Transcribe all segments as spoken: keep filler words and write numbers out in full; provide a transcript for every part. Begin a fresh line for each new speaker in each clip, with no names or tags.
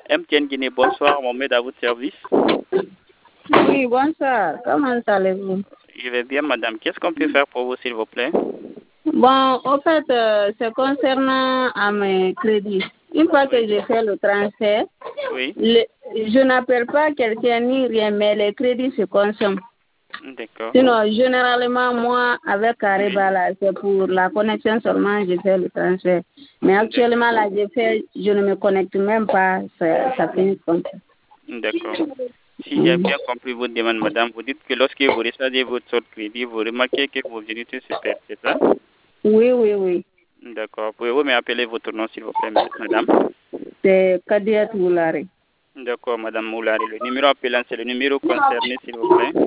M T N Guinée, bonsoir, Mohamed à votre service.
Oui, bonsoir. Comment allez-vous?
Je vais bien, madame. Qu'est-ce qu'on peut faire pour vous, s'il vous plaît?
Bon, en fait, euh, c'est concernant à mes crédits. Une fois que j'ai fait le transfert,
Oui.
le- je n'appelle pas quelqu'un ni rien, mais les crédits se consomment.
D'accord.
Sinon, généralement, moi, avec Ariba, là, c'est pour la connexion seulement, je fais le transfert. Mais actuellement, là, je fais, je ne me connecte même pas, ça, ça finit comme ça.
D'accord. Si j'ai bien compris votre demande, madame, vous dites que lorsque vous recevez votre solde crédit, vous remarquez que vos unités se perdent, c'est ça?
Oui, oui, oui.
D'accord. Pouvez-vous me rappeler votre nom, s'il vous plaît, madame?
C'est Kadiat Moulari.
D'accord, madame Moulari. Le numéro appelant, c'est le numéro concerné, s'il vous plaît.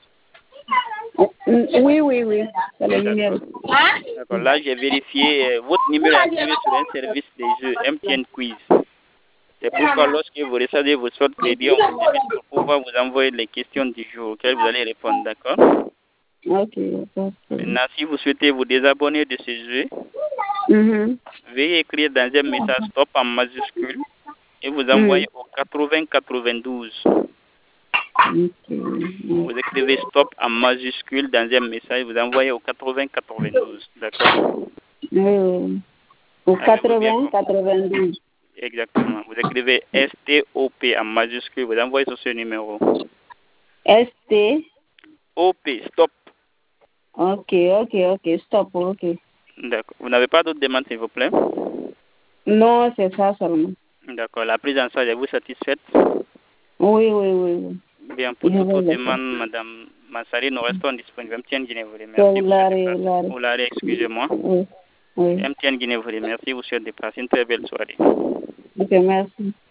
Oui, oui, oui. C'est le numéro.
D'accord. Là, j'ai vérifié. euh, votre numéro est activé sur un service des jeux M T N Quiz. C'est pourquoi lorsque vous recevez vos soldes crédit, on vous invite pour pouvoir vous envoyer les questions du jour auxquelles vous allez répondre, d'accord?
Ok. Ok.
Maintenant, si vous souhaitez vous désabonner de ce jeu,
Mhm.
veuillez écrire dans un message stop en majuscule et vous
Mhm.
envoyez au quatre-vingts quatre-vingt-douze.
Ok.
Vous écrivez stop en majuscule dans un message, vous envoyez au quatre-vingts quatre-vingt-douze, d'accord?
Oui, oui. Au
Avez-vous bien
quatre-vingts
compris?
quatre-vingt-douze.
Exactement. Vous écrivez S T O P en majuscule, vous envoyez sur ce numéro.
S T.
O P, stop.
Ok, ok, ok. Stop, ok.
D'accord. Vous n'avez pas d'autres demandes, s'il vous plaît?
Non, c'est ça seulement.
D'accord. La prise en charge, est vous satisfaite?
Oui, oui, oui, oui.
Bien, pour
Je
toute
vais
autre
le faire.
demande, Madame Massari, nous restons disponibles. M T N Guinée vous
C'est
remercie. Vous souhaite de
Oulari,
passer.
Oulari.
Oulari, excusez-moi.
Oui, oui.
M T N Guinée vous remercie. Vous souhaite de passer une très belle soirée.
Ok, merci.